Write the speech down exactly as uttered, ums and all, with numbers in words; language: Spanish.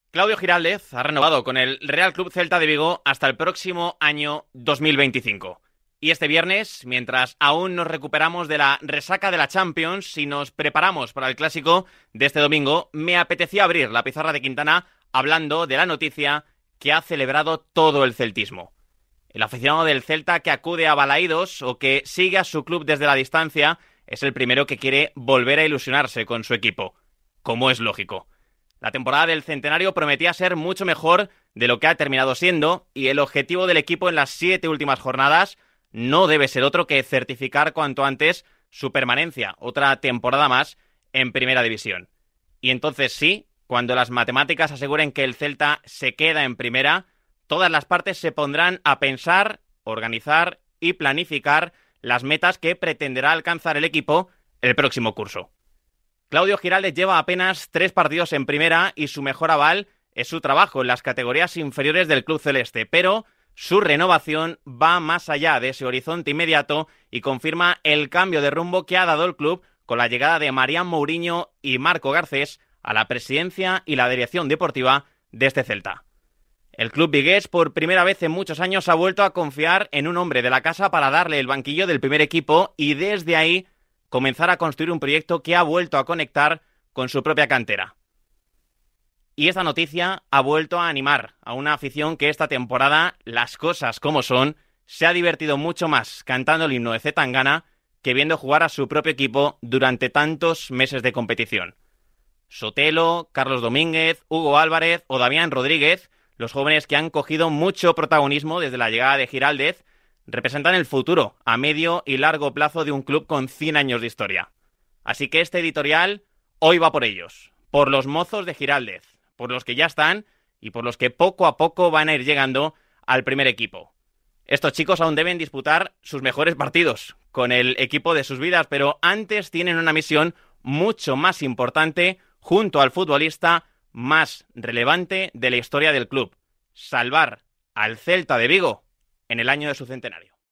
Claudio Giraldez ha renovado con el Real Club Celta de Vigo hasta el próximo año dos mil veinticinco. Y este viernes, mientras aún nos recuperamos de la resaca de la Champions y nos preparamos para el clásico de este domingo, me apetecía abrir la pizarra de Quintana hablando de la noticia que ha celebrado todo el celtismo. El aficionado del Celta que acude a Balaídos o que sigue a su club desde la distancia es el primero que quiere volver a ilusionarse con su equipo, como es lógico. La temporada del centenario prometía ser mucho mejor de lo que ha terminado siendo y el objetivo del equipo en las siete últimas jornadas no debe ser otro que certificar cuanto antes su permanencia, otra temporada más en Primera División. Y entonces sí, cuando las matemáticas aseguren que el Celta se queda en Primera, todas las partes se pondrán a pensar, organizar y planificar las metas que pretenderá alcanzar el equipo el próximo curso. Claudio Giraldez lleva apenas tres partidos en Primera y su mejor aval es su trabajo en las categorías inferiores del club celeste, pero su renovación va más allá de ese horizonte inmediato y confirma el cambio de rumbo que ha dado el club con la llegada de Marián Mourinho y Marco Garcés a la presidencia y la dirección deportiva de este Celta. El club vigués, por primera vez en muchos años, ha vuelto a confiar en un hombre de la casa para darle el banquillo del primer equipo y desde ahí comenzar a construir un proyecto que ha vuelto a conectar con su propia cantera. Y esta noticia ha vuelto a animar a una afición que esta temporada, las cosas como son, se ha divertido mucho más cantando el himno de C. Tangana que viendo jugar a su propio equipo durante tantos meses de competición. Sotelo, Carlos Domínguez, Hugo Álvarez o Damián Rodríguez, los jóvenes que han cogido mucho protagonismo desde la llegada de Giraldez, representan el futuro a medio y largo plazo de un club con cien años de historia. Así que este editorial hoy va por ellos, por los mozos de Giraldez, por los que ya están y por los que poco a poco van a ir llegando al primer equipo. Estos chicos aún deben disputar sus mejores partidos con el equipo de sus vidas, pero antes tienen una misión mucho más importante junto al futbolista más relevante de la historia del club: salvar al Celta de Vigo en el año de su centenario.